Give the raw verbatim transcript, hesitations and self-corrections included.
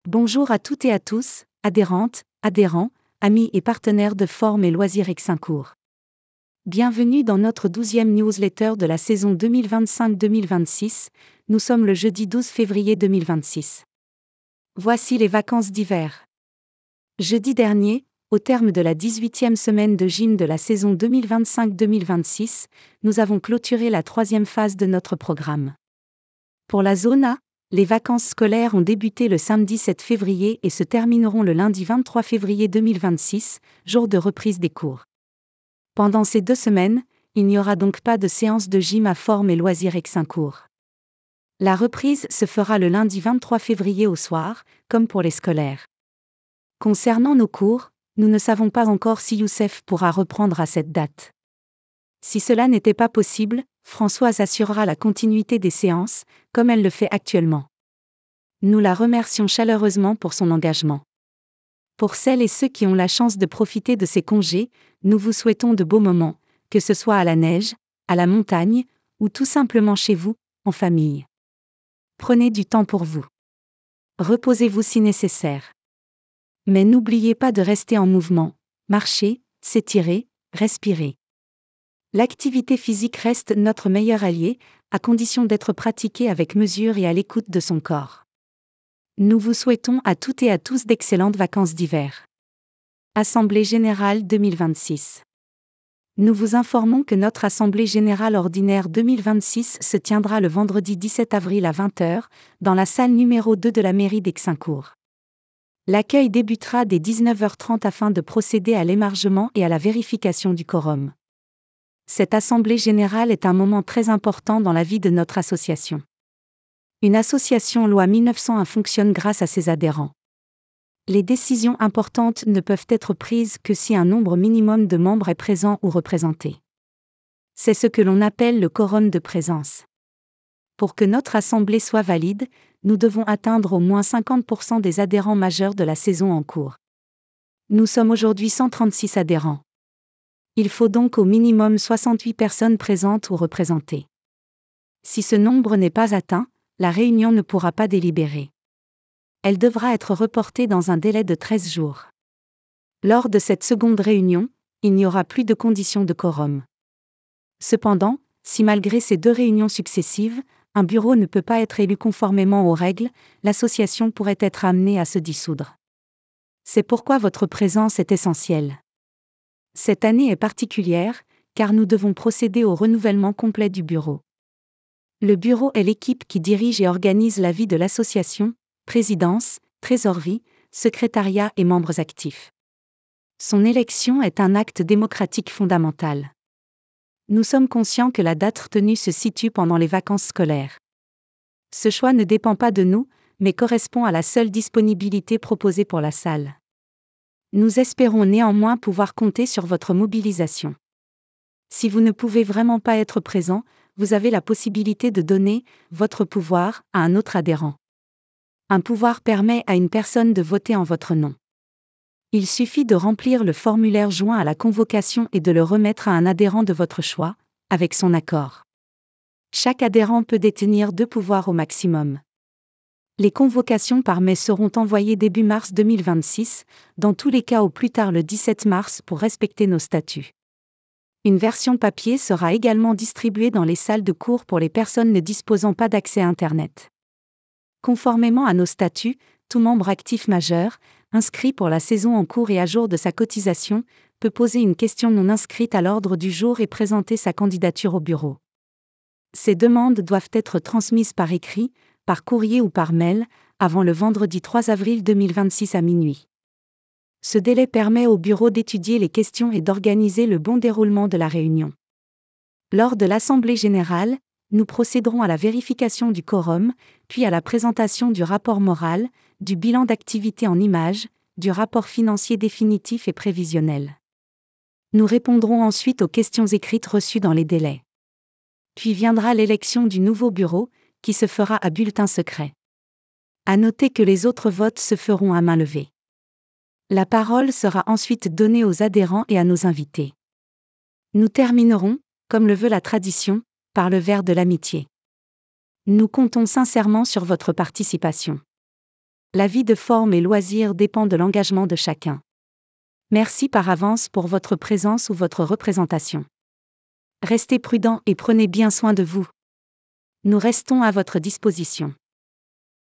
Bonjour à toutes et à tous, adhérentes, adhérents, amis et partenaires de Forme et Loisirs Exincourt. Bienvenue dans notre douzième newsletter de la saison deux mille vingt-cinq deux mille vingt-six, nous sommes le jeudi douze février deux mille vingt-six. Voici les vacances d'hiver. Jeudi dernier, au terme de la dix-huitième semaine de gym de la saison deux mille vingt-cinq deux mille vingt-six, nous avons clôturé la troisième phase de notre programme. Pour la zone A, les vacances scolaires ont débuté le samedi sept février et se termineront le lundi vingt-trois février deux mille vingt-six, jour de reprise des cours. Pendant ces deux semaines, il n'y aura donc pas de séance de gym à Forme et Loisirs Exincourt. La reprise se fera le lundi vingt-trois février au soir, comme pour les scolaires. Concernant nos cours, nous ne savons pas encore si Youssef pourra reprendre à cette date. Si cela n'était pas possible, Françoise assurera la continuité des séances, comme elle le fait actuellement. Nous la remercions chaleureusement pour son engagement. Pour celles et ceux qui ont la chance de profiter de ces congés, nous vous souhaitons de beaux moments, que ce soit à la neige, à la montagne, ou tout simplement chez vous, en famille. Prenez du temps pour vous. Reposez-vous si nécessaire. Mais n'oubliez pas de rester en mouvement, marcher, s'étirer, respirer. L'activité physique reste notre meilleur allié, à condition d'être pratiquée avec mesure et à l'écoute de son corps. Nous vous souhaitons à toutes et à tous d'excellentes vacances d'hiver. Assemblée générale deux mille vingt-six. Nous vous informons que notre Assemblée générale ordinaire deux mille vingt-six se tiendra le vendredi dix-sept avril à vingt heures, dans la salle numéro deux de la mairie d'Exincourt. L'accueil débutera dès dix-neuf heures trente afin de procéder à l'émargement et à la vérification du quorum. Cette Assemblée générale est un moment très important dans la vie de notre association. Une association loi mille neuf cent un fonctionne grâce à ses adhérents. Les décisions importantes ne peuvent être prises que si un nombre minimum de membres est présent ou représenté. C'est ce que l'on appelle le quorum de présence. Pour que notre assemblée soit valide, nous devons atteindre au moins cinquante pour cent des adhérents majeurs de la saison en cours. Nous sommes aujourd'hui cent trente-six adhérents. Il faut donc au minimum soixante-huit personnes présentes ou représentées. Si ce nombre n'est pas atteint, la réunion ne pourra pas délibérer. Elle devra être reportée dans un délai de treize jours. Lors de cette seconde réunion, il n'y aura plus de conditions de quorum. Cependant, si malgré ces deux réunions successives, un bureau ne peut pas être élu conformément aux règles, l'association pourrait être amenée à se dissoudre. C'est pourquoi votre présence est essentielle. Cette année est particulière, car nous devons procéder au renouvellement complet du bureau. Le bureau est l'équipe qui dirige et organise la vie de l'association, présidence, trésorerie, secrétariat et membres actifs. Son élection est un acte démocratique fondamental. Nous sommes conscients que la date retenue se situe pendant les vacances scolaires. Ce choix ne dépend pas de nous, mais correspond à la seule disponibilité proposée pour la salle. Nous espérons néanmoins pouvoir compter sur votre mobilisation. Si vous ne pouvez vraiment pas être présent, vous avez la possibilité de donner votre pouvoir à un autre adhérent. Un pouvoir permet à une personne de voter en votre nom. Il suffit de remplir le formulaire joint à la convocation et de le remettre à un adhérent de votre choix, avec son accord. Chaque adhérent peut détenir deux pouvoirs au maximum. Les convocations par mail seront envoyées début mars deux mille vingt-six, dans tous les cas au plus tard le dix-sept mars pour respecter nos statuts. Une version papier sera également distribuée dans les salles de cours pour les personnes ne disposant pas d'accès à Internet. Conformément à nos statuts, tout membre actif majeur, inscrit pour la saison en cours et à jour de sa cotisation, peut poser une question non inscrite à l'ordre du jour et présenter sa candidature au bureau. Ces demandes doivent être transmises par écrit, par courrier ou par mail, avant le vendredi trois avril deux mille vingt-six à minuit. Ce délai permet au bureau d'étudier les questions et d'organiser le bon déroulement de la réunion. Lors de l'Assemblée générale, nous procéderons à la vérification du quorum, puis à la présentation du rapport moral, du bilan d'activité en images, du rapport financier définitif et prévisionnel. Nous répondrons ensuite aux questions écrites reçues dans les délais. Puis viendra l'élection du nouveau bureau, qui se fera à bulletin secret. À noter que les autres votes se feront à main levée. La parole sera ensuite donnée aux adhérents et à nos invités. Nous terminerons, comme le veut la tradition, par le verre de l'amitié. Nous comptons sincèrement sur votre participation. La vie de forme et loisirs dépend de l'engagement de chacun. Merci par avance pour votre présence ou votre représentation. Restez prudents et prenez bien soin de vous. Nous restons à votre disposition.